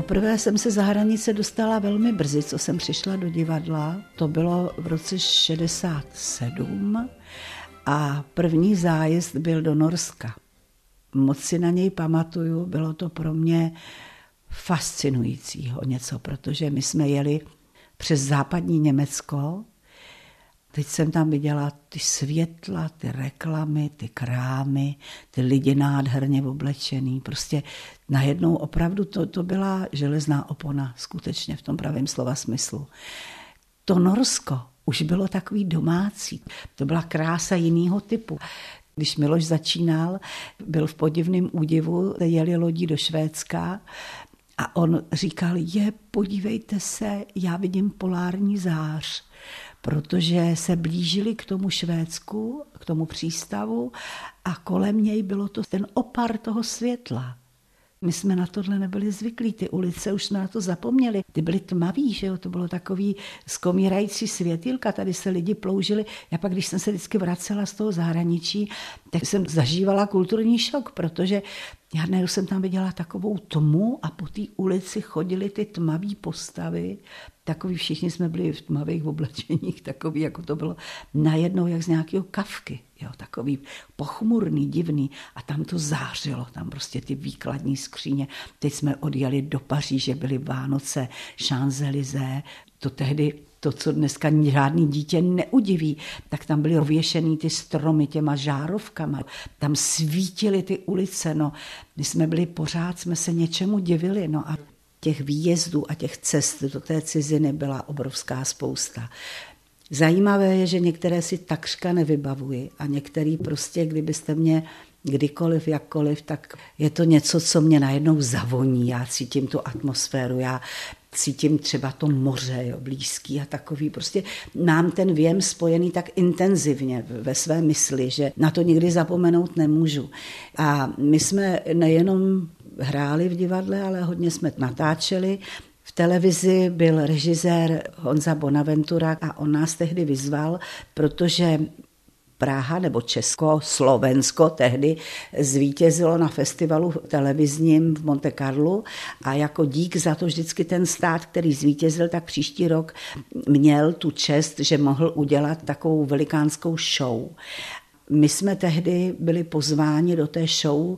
Poprvé jsem se za hranice dostala velmi brzy, co jsem přišla do divadla. To bylo v roce 67 a první zájezd byl do Norska. Moc si na něj pamatuju, bylo to pro mě fascinujícího něco, protože my jsme jeli přes západní Německo. Teď jsem tam viděla ty světla, ty reklamy, ty krámy, ty lidi nádherně oblečený. Prostě najednou opravdu to byla železná opona, skutečně v tom pravém slova smyslu. To Norsko už bylo takový domácí, to byla krása jiného typu. Když Miloš začínal, byl v podivném údivu, jeli lodí do Švédska a on říkal, podívejte se, já vidím polární zář, protože se blížili k tomu Švédsku, k tomu přístavu a kolem něj bylo to ten opar toho světla. My jsme na tohle nebyli zvyklí, ty ulice už jsme na to zapomněli. Ty byly tmavý, že jo? To bylo takový skomírající světýlka, tady se lidi ploužili. Já pak, když jsem se vždycky vracela z toho zahraničí, tak jsem zažívala kulturní šok, protože já najednou jsem tam viděla takovou tmu a po té ulici chodily ty tmavé postavy. Takový všichni jsme byli v tmavých oblečeních, takový, jako to bylo najednou jak z nějakého Kafky. Jo, takový pochmurný, divný a tam to zářilo, tam prostě ty výkladní skříně. Teď jsme odjeli do Paříže, byly Vánoce, Champs-Élysées, to tehdy, to, co dneska žádný dítě neudiví, tak tam byly rověšený ty stromy těma žárovkama, tam svítily ty ulice, no, my jsme byli pořád, jsme se něčemu divili, no a těch výjezdů a těch cest do té ciziny byla obrovská spousta. Zajímavé je, že některé si takřka nevybavuji a některý prostě, kdybyste mě kdykoliv, jakkoliv, tak je to něco, co mě najednou zavoní. Já cítím tu atmosféru, já cítím třeba to moře, jo, blízký a takový. Prostě mám ten věm spojený tak intenzivně ve své mysli, že na to nikdy zapomenout nemůžu. A my jsme nejenom hráli v divadle, ale hodně jsme natáčeli. V televizi byl režisér Honza Bonaventura a on nás tehdy vyzval, protože Praha nebo Česko, Slovensko tehdy zvítězilo na festivalu televizním v Monte Carlu a jako dík za to vždycky ten stát, který zvítězil, tak příští rok měl tu čest, že mohl udělat takovou velikánskou show. My jsme tehdy byli pozváni do té show,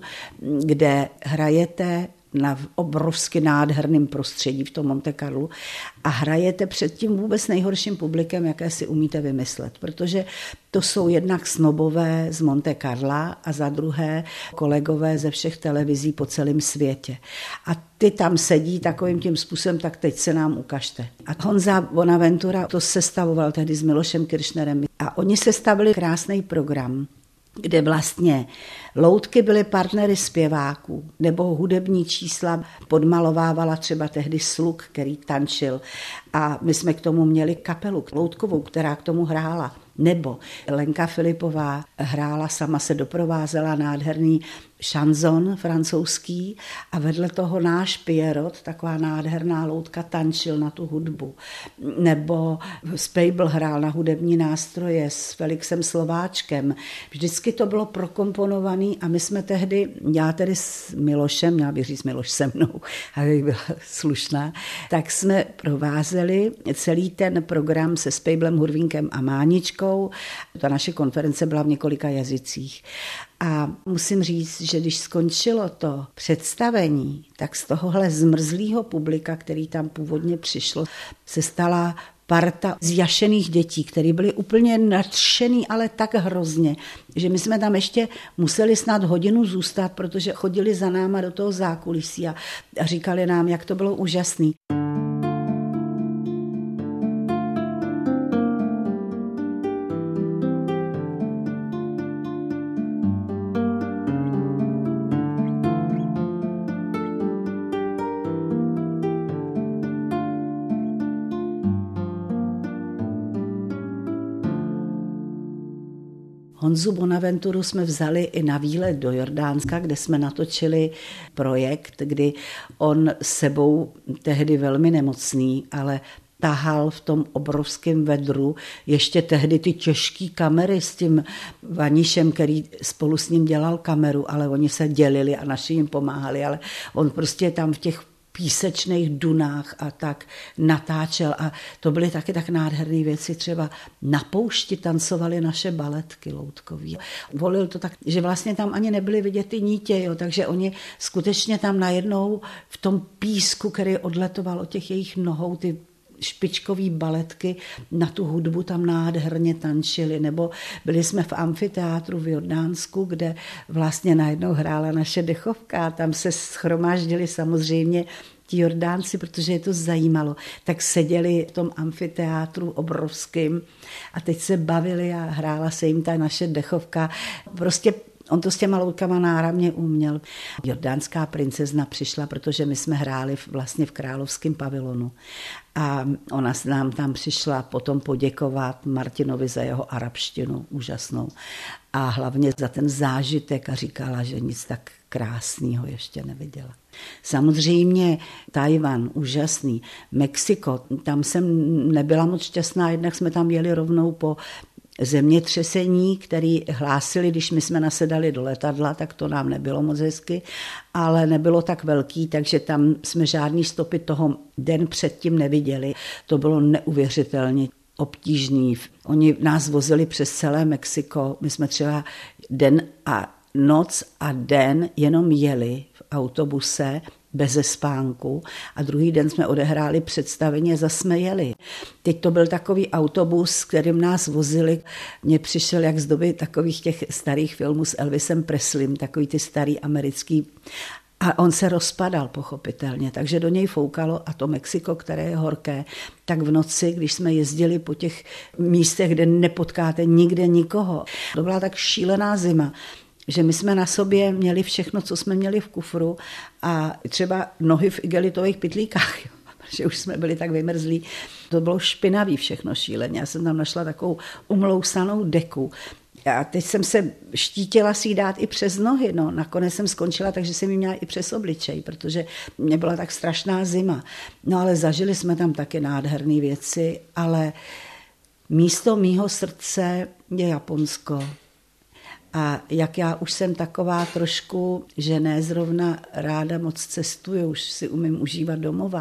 kde hrajete na obrovsky nádherném prostředí v tom Monte Carlu a hrajete před tím vůbec nejhorším publikem, jaké si umíte vymyslet, protože to jsou jednak snobové z Monte Carla a za druhé kolegové ze všech televizí po celém světě. A ty tam sedí takovým tím způsobem, tak teď se nám ukažte. A Honza Bonaventura to sestavoval tehdy s Milošem Kiršnerem a oni sestavili krásný program, kde vlastně loutky byly partnery zpěváků, nebo hudební čísla podmalovávala třeba tehdy Sluk, který tančil. A my jsme k tomu měli kapelu loutkovou, která k tomu hrála. Nebo Lenka Filipová hrála, sama se doprovázela, nádherný šanzon francouzský a vedle toho náš Pierrot, taková nádherná loutka, tančil na tu hudbu. Nebo Spejbl hrál na hudební nástroje s Felixem Slováčkem. Vždycky to bylo prokomponovaný a my jsme tehdy, já tedy s Milošem, měla bych říct Miloš se mnou, abych byla slušná, tak jsme provázeli celý ten program se Spejblem, Hurvínkem a Máničkou. Ta naše konference byla v několika jazycích. A musím říct, že když skončilo to představení, tak z tohohle zmrzlého publika, který tam původně přišlo, se stala parta zjašených dětí, které byly úplně nadšený, ale tak hrozně, že my jsme tam ještě museli snad hodinu zůstat, protože chodili za náma do toho zákulisí a říkali nám, jak to bylo úžasný. Honzu Bonaventuru jsme vzali i na výlet do Jordánska, kde jsme natočili projekt, kdy on sebou tehdy velmi nemocný, ale tahal v tom obrovském vedru ještě tehdy ty těžké kamery s tím Vanišem, který spolu s ním dělal kameru, ale oni se dělili a naši jim pomáhali, ale on prostě tam v těch písečných dunách a tak natáčel. A to byly taky tak nádherné věci. Třeba na poušti tancovaly naše baletky loutkový. Volil to tak, že vlastně tam ani nebyly vidět ty nítě, jo, takže oni skutečně tam najednou v tom písku, který odletoval od těch jejich nohou, ty špičkový baletky na tu hudbu tam nádherně tančili, nebo byli jsme v amfiteátru v Jordánsku, kde vlastně najednou hrála naše dechovka a tam se shromáždili samozřejmě ti Jordánci, protože je to zajímalo, tak seděli v tom amfiteátru obrovským a teď se bavili a hrála se jim ta naše dechovka. Prostě on to s těma loutkama náramně uměl. Jordánská princezna přišla, protože my jsme hráli vlastně v královském pavilonu. A ona s nám tam přišla potom poděkovat Martinovi za jeho arabštinu úžasnou. A hlavně za ten zážitek a říkala, že nic tak krásného ještě neviděla. Samozřejmě Tajvan, úžasný. Mexiko, tam jsem nebyla moc šťastná, jednak jsme tam jeli rovnou po zemětřesení, který hlásili, když my jsme nasedali do letadla, tak to nám nebylo moc hezky, ale nebylo tak velký, takže tam jsme žádný stopy toho den předtím neviděli. To bylo neuvěřitelně obtížný. Oni nás vozili přes celé Mexiko, my jsme třeba den a noc a den jenom jeli v autobuse beze spánku a druhý den jsme odehráli představení a zase jsme jeli. Teď to byl takový autobus, kterým nás vozili. Mně přišel jak z doby takových těch starých filmů s Elvisem Presleym, takový ty starý americký. A on se rozpadal pochopitelně, takže do něj foukalo a to Mexiko, které je horké, tak v noci, když jsme jezdili po těch místech, kde nepotkáte nikde nikoho. To byla tak šílená zima, že my jsme na sobě měli všechno, co jsme měli v kufru a třeba nohy v igelitových pytlíkách, protože už jsme byli tak vymrzlí. To bylo špinavý všechno šíleně. Já jsem tam našla takovou umlousanou deku. A teď jsem se štítila si ji dát i přes nohy. No, nakonec jsem skončila, takže jsem ji měla i přes obličej, protože mě byla tak strašná zima. No ale zažili jsme tam taky nádherné věci, ale místo mýho srdce je Japonsko. A jak já už jsem taková trošku, že ne zrovna ráda moc cestuju, už si umím užívat domova,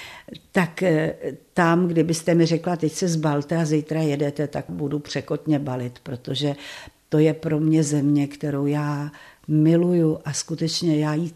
tak tam, kdybyste mi řekla, teď se zbalte a zítra jedete, tak budu překotně balit, protože to je pro mě země, kterou já miluju a skutečně já ji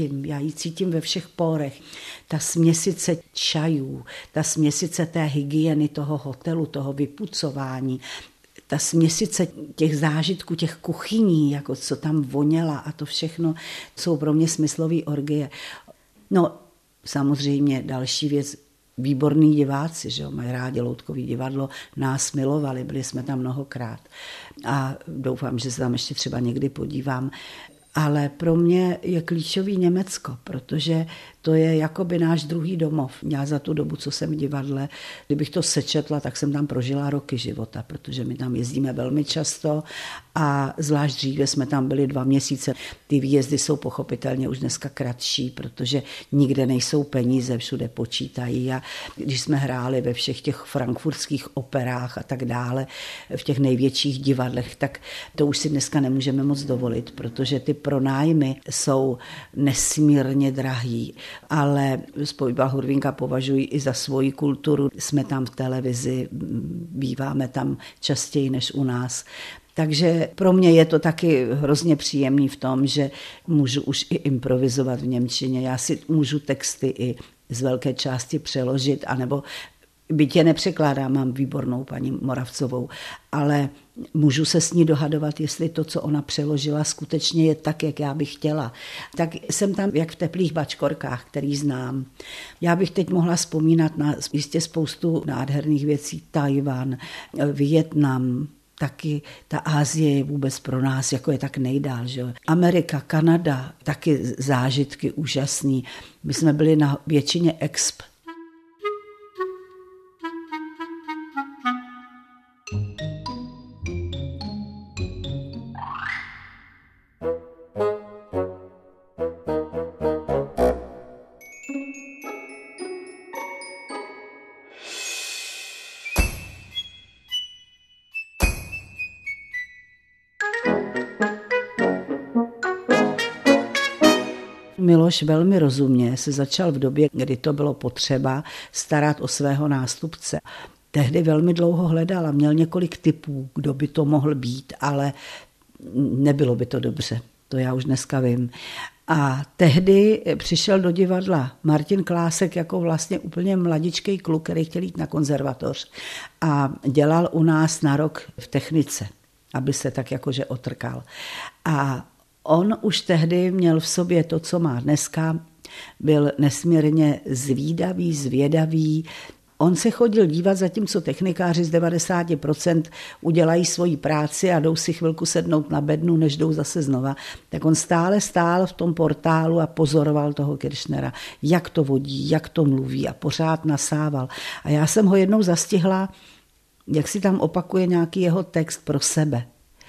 cítím ve všech pórech. Ta směsice čajů, ta směsice té hygieny toho hotelu, toho vypucování, ta směsice těch zážitků, těch kuchyní, jako co tam voněla a to všechno, jsou pro mě smyslový orgie. No, samozřejmě další věc, výborní diváci, že jo, mají rádi loutkový divadlo, nás milovali, byli jsme tam mnohokrát a doufám, že se tam ještě třeba někdy podívám. Ale pro mě je klíčový Německo, protože to je jakoby náš druhý domov. Já za tu dobu, co jsem v divadle, kdybych to sečetla, tak jsem tam prožila roky života, protože my tam jezdíme velmi často a zvlášť dříve jsme tam byli 2 měsíce. Ty výjezdy jsou pochopitelně už dneska kratší, protože nikde nejsou peníze, všude počítají a když jsme hráli ve všech těch frankfurtských operách a tak dále, v těch největších divadlech, tak to už si dneska nemůžeme moc dovolit, protože ty pronájmy jsou nesmírně drahý. Ale Spojba Hurvinka považuji i za svoji kulturu. Jsme tam v televizi, býváme tam častěji než u nás. Takže pro mě je to taky hrozně příjemný v tom, že můžu už i improvizovat v němčině. Já si můžu texty i z velké části přeložit, anebo byť je nepřekládám, mám výbornou paní Moravcovou, ale můžu se s ní dohadovat, jestli to, co ona přeložila, skutečně je tak, jak já bych chtěla. Tak jsem tam jak v teplých bačkorkách, který znám. Já bych teď mohla vzpomínat na jistě spoustu nádherných věcí. Tajvan, Vietnam, taky ta Asie je vůbec pro nás, jako je tak nejdál. Že? Amerika, Kanada, taky zážitky úžasný. My jsme byli na většině exp. Miloš velmi rozumně se začal v době, kdy to bylo potřeba, starat o svého nástupce. Tehdy velmi dlouho hledal a měl několik tipů, kdo by to mohl být, ale nebylo by to dobře. To já už dneska vím. A tehdy přišel do divadla Martin Klásek jako vlastně úplně mladičký kluk, který chtěl jít na konzervatoř a dělal u nás na rok v technice, aby se tak jakože otrkal. A on už tehdy měl v sobě to, co má dneska, byl nesmírně zvědavý. On se chodil dívat, zatímco technikáři z 90% udělají svoji práci a jdou si chvilku sednout na bednu, než jdou zase znova. Tak on stále stál v tom portálu a pozoroval toho Kiršnera, jak to vodí, jak to mluví a pořád nasával. A já jsem ho jednou zastihla, jak si tam opakuje nějaký jeho text pro sebe.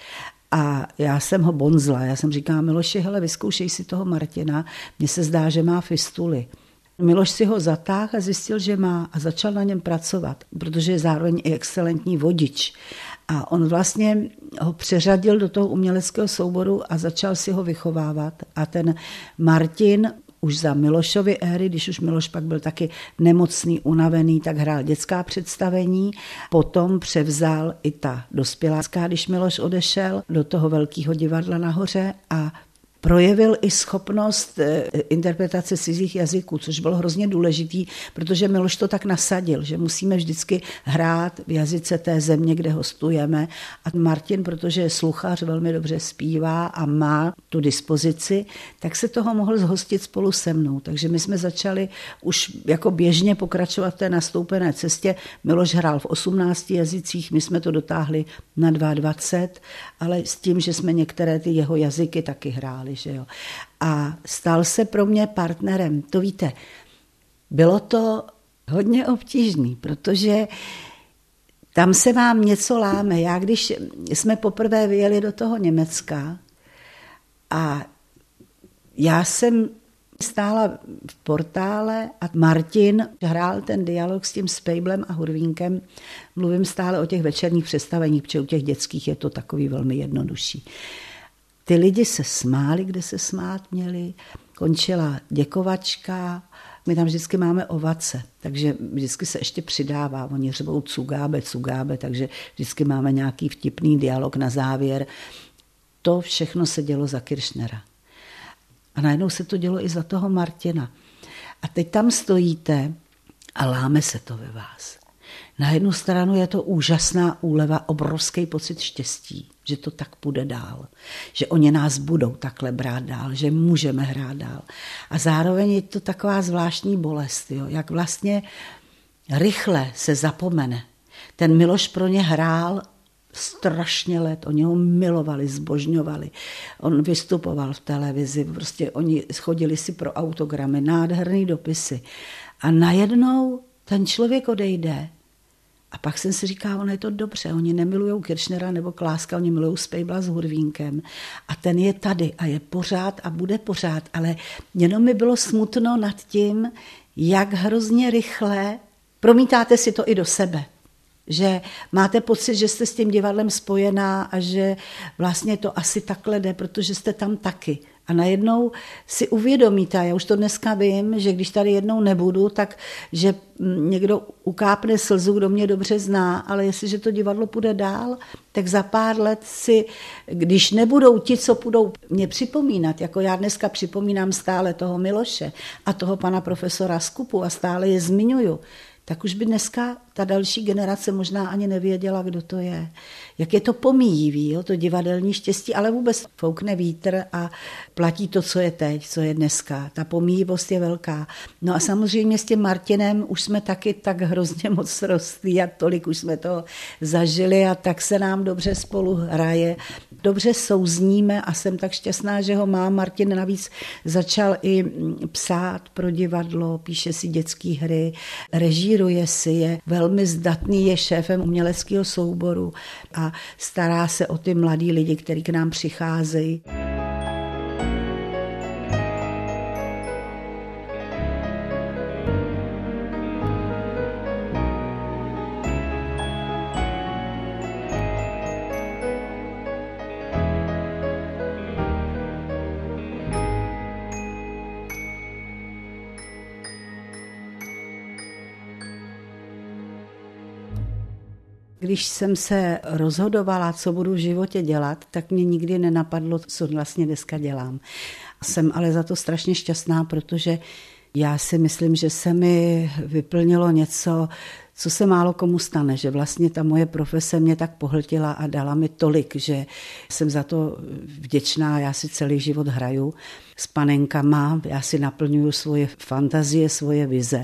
A já jsem ho bonzla, já jsem říkala, Miloši, hele, vyzkoušej si toho Martina, mně se zdá, že má fistuly. Miloš si ho zatáhl a zjistil, že má a začal na něm pracovat, protože je zároveň i excelentní vodič. A on vlastně ho přeřadil do toho uměleckého souboru a začal si ho vychovávat. A ten Martin už za Milošovy éry, když už Miloš pak byl taky nemocný, unavený, tak hrál dětská představení. Potom převzal i ta dospělácká, když Miloš odešel do toho velkého divadla nahoře a projevil i schopnost interpretace cizích jazyků, což bylo hrozně důležitý, protože Miloš to tak nasadil, že musíme vždycky hrát v jazyce té země, kde hostujeme. A Martin, protože je sluchař, velmi dobře zpívá a má tu dispozici, tak se toho mohl zhostit spolu se mnou. Takže my jsme začali už jako běžně pokračovat v té nastoupené cestě. Miloš hrál v 18 jazycích, my jsme to dotáhli na 22, ale s tím, že jsme některé ty jeho jazyky taky hráli. Že jo. A stal se pro mě partnerem. To víte, bylo to hodně obtížný, protože tam se vám něco láme. Já když jsme poprvé vyjeli do toho Německa a já jsem stála v portále a Martin hrál ten dialog s tím Spejblem a Hurvínkem. Mluvím stále o těch večerních představeních, protože u těch dětských je to takový velmi jednodušší. Ty lidi se smáli, kde se smát měli, končila děkovačka, my tam vždycky máme ovace, takže vždycky se ještě přidává, oni řvou cugábe, takže vždycky máme nějaký vtipný dialog na závěr. To všechno se dělo za Kiršnera. A najednou se to dělo i za toho Martina. A teď tam stojíte a láme se to ve vás. Na jednu stranu je to úžasná úleva, obrovský pocit štěstí, že to tak půjde dál, že oni nás budou takhle brát dál, že můžeme hrát dál. A zároveň je to taková zvláštní bolest, jo, jak vlastně rychle se zapomene. Ten Miloš pro ně hrál strašně let, oni ho milovali, zbožňovali. On vystupoval v televizi, prostě oni chodili si pro autogramy, nádherný dopisy. A najednou ten člověk odejde. A pak jsem si říkala, ono je to dobře, oni nemilujou Kiršnera nebo Kláska, oni milují Spejbla s Hurvínkem. A ten je tady a je pořád a bude pořád, ale jenom mi bylo smutno nad tím, jak hrozně rychle promítáte si to i do sebe. Že máte pocit, že jste s tím divadlem spojená a že vlastně to asi takhle jde, protože jste tam taky. A najednou si uvědomíte, já už to dneska vím, že když tady jednou nebudu, tak že někdo ukápne slzu, kdo mě dobře zná, ale jestliže to divadlo půjde dál, tak za pár let si, když nebudou ti, co budou mě připomínat, jako já dneska připomínám stále toho Miloše a toho pana profesora Skupu a stále je zmiňuju, tak už by dneska ta další generace možná ani nevěděla, kdo to je. Jak je to pomíjivý, jo, to divadelní štěstí, ale vůbec foukne vítr a platí to, co je teď, co je dneska. Ta pomíjivost je velká. No a samozřejmě s tím Martinem už jsme taky tak hrozně moc rostlí a tolik už jsme to zažili a tak se nám dobře spolu hraje. Dobře souzníme a jsem tak šťastná, že ho má. Martin navíc začal i psát pro divadlo, píše si dětské hry, režíruje si, je velmi zdatný, je šéfem uměleckého souboru a stará se o ty mladý lidi, kteří k nám přicházejí. Když jsem se rozhodovala, co budu v životě dělat, tak mě nikdy nenapadlo, co vlastně dneska dělám. Jsem ale za to strašně šťastná, protože já si myslím, že se mi vyplnilo něco, co se málo komu stane, že vlastně ta moje profese mě tak pohltila a dala mi tolik, že jsem za to vděčná. Já si celý život hraju s panenkama, já si naplňuju svoje fantazie, svoje vize.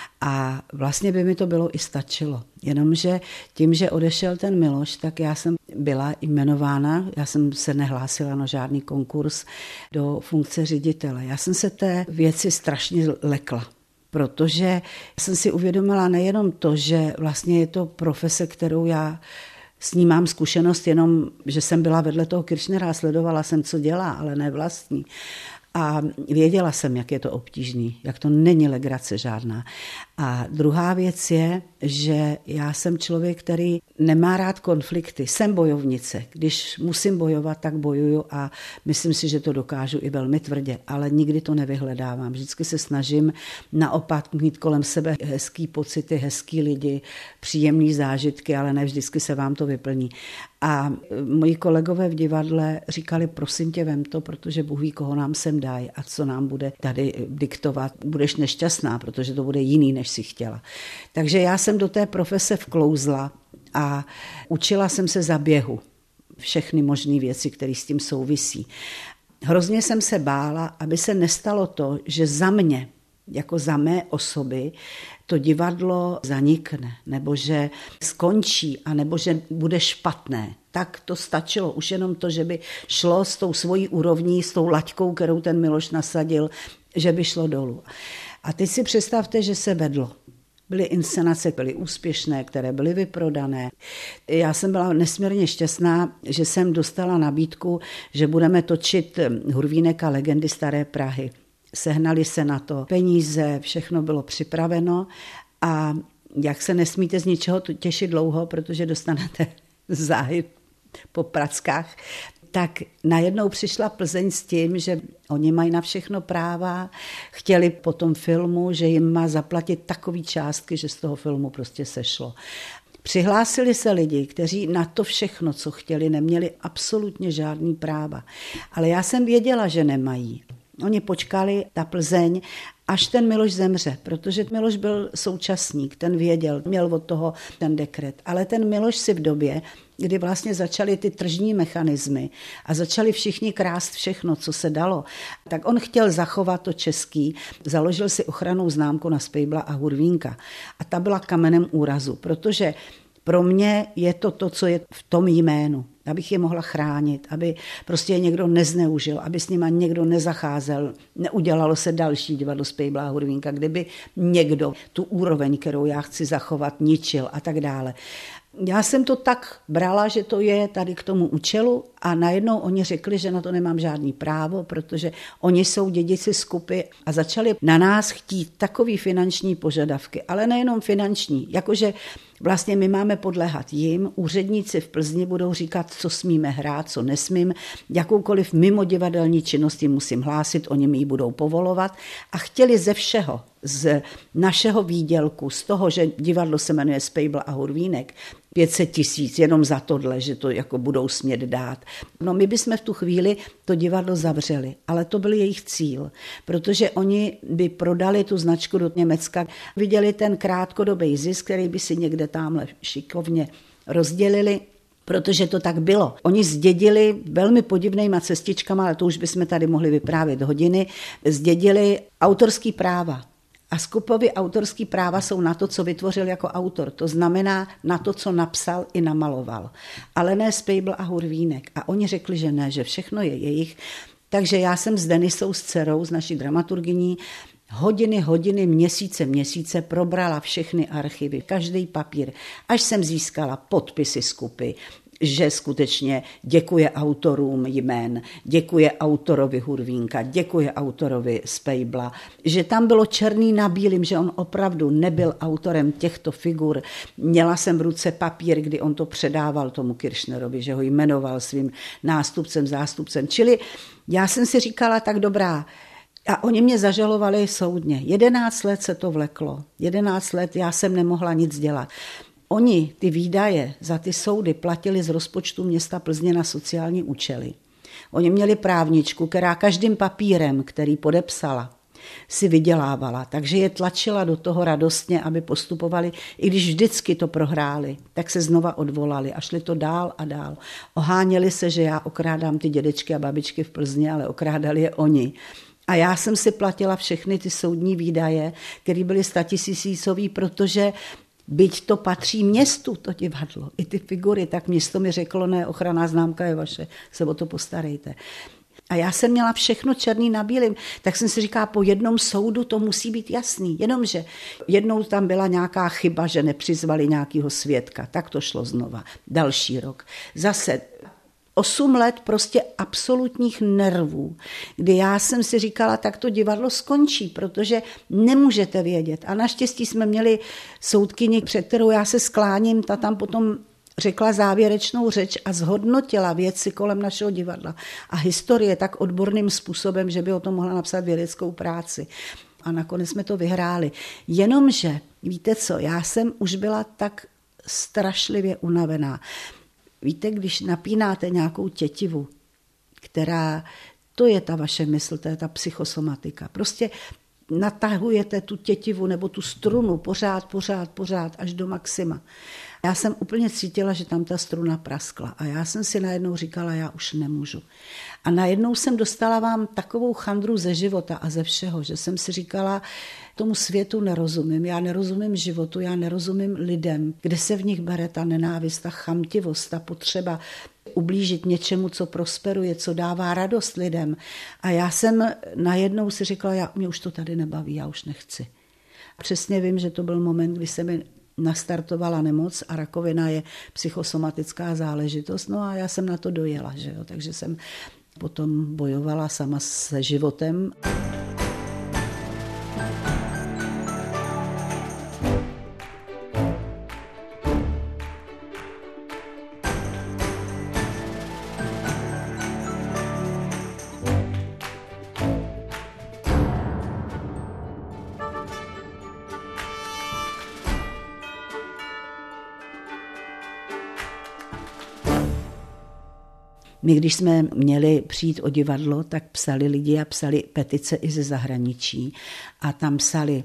A vlastně by mi to bylo i stačilo. Jenomže tím, že odešel ten Miloš, tak já jsem byla jmenována, já jsem se nehlásila na žádný konkurs do funkce ředitele. Já jsem se té věci strašně lekla, protože jsem si uvědomila nejenom to, že vlastně je to profese, kterou já s ní mám zkušenost, jenom, že jsem byla vedle toho Kirchnera a sledovala jsem, co dělá, ale ne vlastní. A věděla jsem, jak je to obtížný, jak to není legrace žádná. A druhá věc je, že já jsem člověk, který nemá rád konflikty. Jsem bojovnice. Když musím bojovat, tak bojuju a myslím si, že to dokážu i velmi tvrdě, ale nikdy to nevyhledávám. Vždycky se snažím naopak mít kolem sebe hezký pocity, hezký lidi, příjemný zážitky, ale ne vždycky se vám to vyplní. A moji kolegové v divadle říkali, prosím tě, vem to, protože Bůh ví, koho nám sem dají a co nám bude tady diktovat. Budeš nešťastná, protože to bude jiný, než si chtěla. Takže já jsem do té profese vklouzla a učila jsem se za běhu. Všechny možné věci, které s tím souvisí. Hrozně jsem se bála, aby se nestalo to, že za mě, jako za mé osoby, to divadlo zanikne, nebo že skončí, anebo že bude špatné. Tak to stačilo. Už jenom to, že by šlo s tou svojí úrovní, s tou laťkou, kterou ten Miloš nasadil, že by šlo dolů. A teď si představte, že se vedlo. Byly inscenace, byly úspěšné, které byly vyprodané. Já jsem byla nesmírně šťastná, že jsem dostala nabídku, že budeme točit Hurvínek a legendy Staré Prahy. Sehnali se na to peníze, všechno bylo připraveno a jak se nesmíte z ničeho těšit dlouho, protože dostanete záhy po prackách, tak najednou přišla Plzeň s tím, že oni mají na všechno práva, chtěli po tom filmu, že jim má zaplatit takový částky, že z toho filmu prostě sešlo. Přihlásili se lidi, kteří na to všechno, co chtěli, neměli absolutně žádný práva. Ale já jsem věděla, že nemají. Oni počkali, ta Plzeň, až ten Miloš zemře, protože Miloš byl současník, ten věděl, měl od toho ten dekret. Ale ten Miloš si v době, kdy vlastně začaly ty tržní mechanismy a začali všichni krást všechno, co se dalo, tak on chtěl zachovat to český, založil si ochrannou známku na Spejbla a Hurvínka. A ta byla kamenem úrazu, protože pro mě je to, co je v tom jménu, abych je mohla chránit, aby prostě je někdo nezneužil, aby s nima někdo nezacházel, neudělalo se další divadlo Spejbla a Hurvínka, kdyby někdo tu úroveň, kterou já chci zachovat, ničil a tak dále. Já jsem to tak brala, že to je tady k tomu účelu a najednou oni řekli, že na to nemám žádný právo, protože oni jsou dědici skupy a začali na nás chtít takový finanční požadavky, ale nejenom finanční, jakože vlastně my máme podléhat jim, úředníci v Plzni budou říkat, co smíme hrát, co nesmím, jakoukoliv mimo divadelní činnosti musím hlásit, oni mi ji budou povolovat a chtěli ze všeho, z našeho výdělku, z toho, že divadlo se jmenuje Spejbl a Hurvínek, 500 000 jenom za tohle, že to jako budou smět dát. No my bychom v tu chvíli to divadlo zavřeli, ale to byl jejich cíl, protože oni by prodali tu značku do Německa, viděli ten krátkodobý zisk, který by si někde tamhle šikovně rozdělili, protože to tak bylo. Oni zdědili velmi podivnýma cestičkama, ale to už bychom tady mohli vyprávět hodiny, zdědili autorský práva. A Skupovi autorský práva jsou na to, co vytvořil jako autor. To znamená na to, co napsal i namaloval. Ale ne Spejbl a Hurvínek. A oni řekli, že ne, že všechno je jejich. Takže já jsem s Denisou, s dcerou, s naší dramaturgyní, hodiny, měsíce probrala všechny archivy, každý papír, až jsem získala podpisy Skupy, že skutečně děkuje autorům jmén, děkuje autorovi Hurvínka, děkuje autorovi Spejbla, že tam bylo černý na bílým, že on opravdu nebyl autorem těchto figur. Měla jsem v ruce papír, kdy on to předával tomu Kirchnerovi, že ho jmenoval svým nástupcem, zástupcem. Čili já jsem si říkala, tak dobrá, a oni mě zažalovali soudně. 11 let se to vleklo. 11 let já jsem nemohla nic dělat. Oni ty výdaje za ty soudy platili z rozpočtu města Plzně na sociální účely. Oni měli právničku, která každým papírem, který podepsala, si vydělávala, takže je tlačila do toho radostně, aby postupovali, i když vždycky to prohráli, tak se znova odvolali a šli to dál a dál. Oháněli se, že já okrádám ty dědečky a babičky v Plzni, ale okrádali je oni. A já jsem si platila všechny ty soudní výdaje, které byly 100 000, protože byť to patří městu, to divadlo, i ty figury, tak město mi řeklo, ne, ochranná známka je vaše, se o to postarejte. A já jsem měla všechno černý na bílým, tak jsem si říkala, po jednom soudu to musí být jasný, jenomže jednou tam byla nějaká chyba, že nepřizvali nějakého svědka, tak to šlo znova, další rok. Zase 8 let prostě absolutních nervů, kdy já jsem si říkala, tak to divadlo skončí, protože nemůžete vědět. A naštěstí jsme měli soudkyni, před kterou já se skláním, ta tam potom řekla závěrečnou řeč a zhodnotila věci kolem našeho divadla a historie tak odborným způsobem, že by o tom mohla napsat vědeckou práci. A nakonec jsme to vyhráli. Jenomže, víte co, já jsem už byla tak strašlivě unavená. Víte, když napínáte nějakou tětivu, která, to je ta vaše mysl, to je ta psychosomatika. Prostě natahujete tu tětivu nebo tu strunu pořád až do maxima. Já jsem úplně cítila, že tam ta struna praskla a já jsem si najednou říkala, já už nemůžu. A najednou jsem dostala vám takovou chandru ze života a ze všeho, že jsem si říkala, tomu světu nerozumím, já nerozumím životu, já nerozumím lidem, kde se v nich bere ta nenávist, ta chamtivost, ta potřeba ublížit něčemu, co prosperuje, co dává radost lidem. A já jsem najednou si říkala, mě už to tady nebaví, já už nechci. Přesně vím, že to byl moment, kdy se mi nastartovala nemoc a rakovina je psychosomatická záležitost, no a já jsem na to dojela, že jo? Takže jsem potom bojovala sama se životem. My, když jsme měli přijít o divadlo, tak psali lidi a psali petice i ze zahraničí. A tam psali,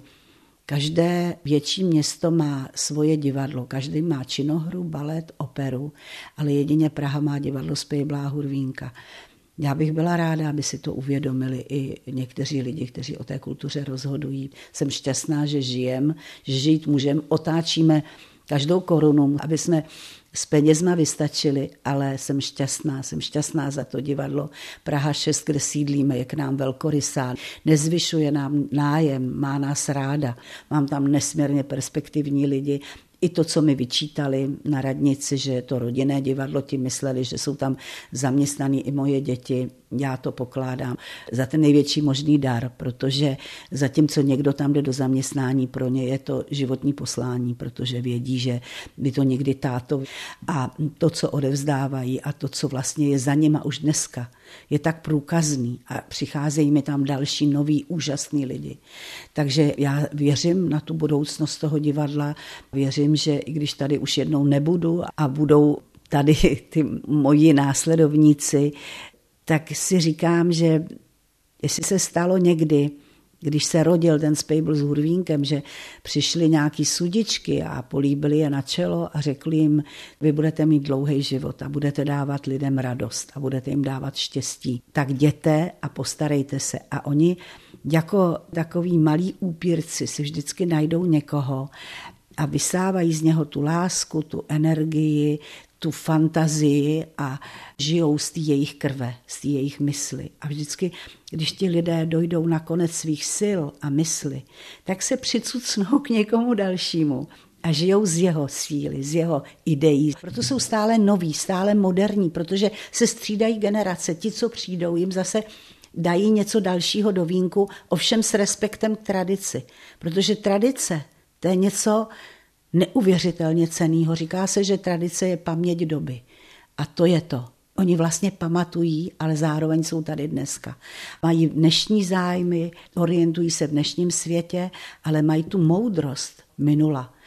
každé větší město má svoje divadlo, každý má činohru, balet, operu, ale jedině Praha má divadlo Spejblá Hurvínka. Já bych byla ráda, aby si to uvědomili i někteří lidi, kteří o té kultuře rozhodují. Jsem šťastná, že žijem, že žít můžeme, otáčíme každou korunu, aby jsme s penězma vystačili, ale jsem šťastná za to divadlo. Praha 6, kde sídlíme, je k nám velkorysá, nezvyšuje nám nájem, má nás ráda. Mám tam nesmírně perspektivní lidi. I to, co mi vyčítali na radnici, že je to rodinné divadlo, ti mysleli, že jsou tam zaměstnaní i moje děti. Já to pokládám za ten největší možný dar, protože zatímco někdo tam jde do zaměstnání, pro ně je to životní poslání, protože vědí, že by to někdy táto a to, co odevzdávají a to, co vlastně je za nima už dneska, je tak průkazný a přicházejí mi tam další noví úžasní lidi. Takže já věřím na tu budoucnost toho divadla, věřím, že i když tady už jednou nebudu a budou tady ty moji následovníci, tak si říkám, že jestli se stalo někdy, když se rodil ten Spejbl s Hurvínkem, že přišly nějaký sudičky a políbili je na čelo a řekli jim, vy budete mít dlouhý život a budete dávat lidem radost a budete jim dávat štěstí. Tak jděte a postarejte se. A oni jako takový malí úpírci si vždycky najdou někoho a vysávají z něho tu lásku, tu energii, tu fantazii a žijou z té jejich krve, z té jejich mysli. A vždycky, když ti lidé dojdou na konec svých sil a mysli, tak se přicucnou k někomu dalšímu a žijou z jeho síly, z jeho ideí. Proto jsou stále noví, stále moderní, protože se střídají generace. Ti, co přijdou, jim zase dají něco dalšího do vínku, ovšem s respektem k tradici. Protože tradice, to je něco neuvěřitelně cennýho. Říká se, že tradice je paměť doby. A to je to. Oni vlastně pamatují, ale zároveň jsou tady dneska. Mají dnešní zájmy, orientují se v dnešním světě, ale mají tu moudrost minula.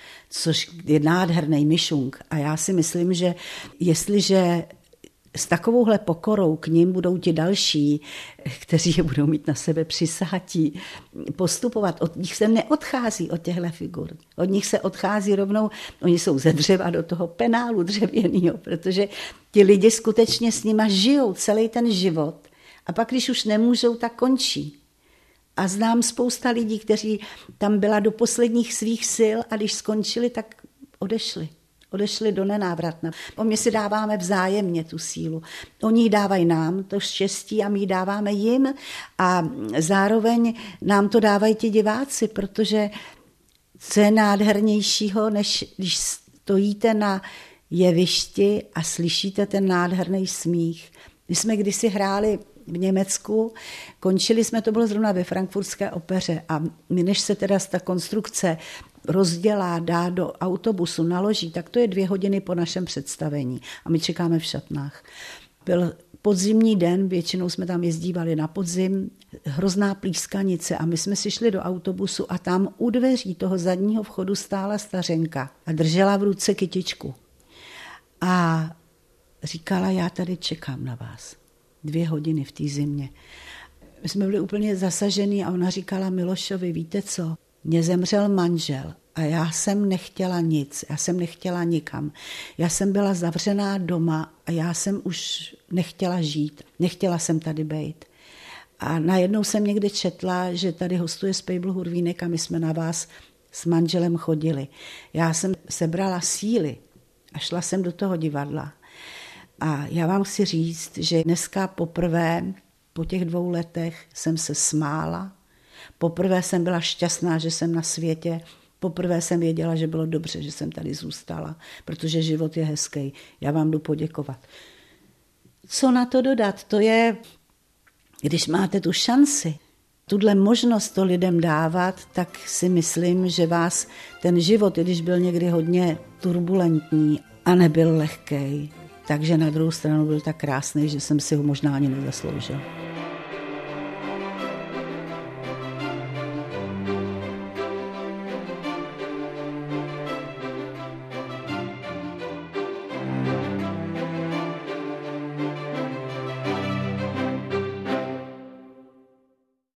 což je nádherný myšunk. A já si myslím, že jestliže s takovouhle pokorou k nim budou ti další, kteří je budou mít na sebe přisátí, postupovat. Od nich se neodchází od těchto figur. Od nich se odchází rovnou, oni jsou ze dřeva do toho penálu dřevěného, protože ti lidi skutečně s nima žijou celý ten život a pak, když už nemůžou, tak končí. A znám spousta lidí, kteří tam byla do posledních svých sil a když skončili, tak odešli. Odešli do nenávratna. My si dáváme vzájemně tu sílu. Oni ji dávají nám, to štěstí, a my ji dáváme jim a zároveň nám to dávají ti diváci, protože co je nádhernějšího, než když stojíte na jevišti a slyšíte ten nádherný smích. My jsme kdysi hráli v Německu, končili jsme, to bylo zrovna ve Frankfurtské opeře a my, než se teda ta konstrukce rozdělá, dá do autobusu, naloží, tak to je 2 hodiny po našem představení a my čekáme v šatnách. Byl podzimní den, většinou jsme tam jezdívali na podzim, hrozná plískanice a my jsme si šli do autobusu a tam u dveří toho zadního vchodu stála stařenka a držela v ruce kytičku. A říkala, já tady čekám na vás. 2 hodiny v té zimě. My jsme byli úplně zasažený a ona říkala Milošovi, víte co, mně zemřel manžel a já jsem nechtěla nic, já jsem nechtěla nikam. Já jsem byla zavřená doma a já jsem už nechtěla žít, nechtěla jsem tady bejt. A najednou jsem někde četla, že tady hostuje Spejbl Hurvínek a my jsme na vás s manželem chodili. Já jsem sebrala síly a šla jsem do toho divadla. A já vám chci říct, že dneska poprvé po těch 2 letech jsem se smála, poprvé jsem byla šťastná, že jsem na světě, poprvé jsem věděla, že bylo dobře, že jsem tady zůstala, protože život je hezký. Já vám jdu poděkovat. Co na to dodat? To je, když máte tu šanci, tuhle možnost to lidem dávat, tak si myslím, že vás ten život, i když byl někdy hodně turbulentní a nebyl lehkej, takže na druhou stranu byl tak krásný, že jsem si ho možná ani nezasloužil.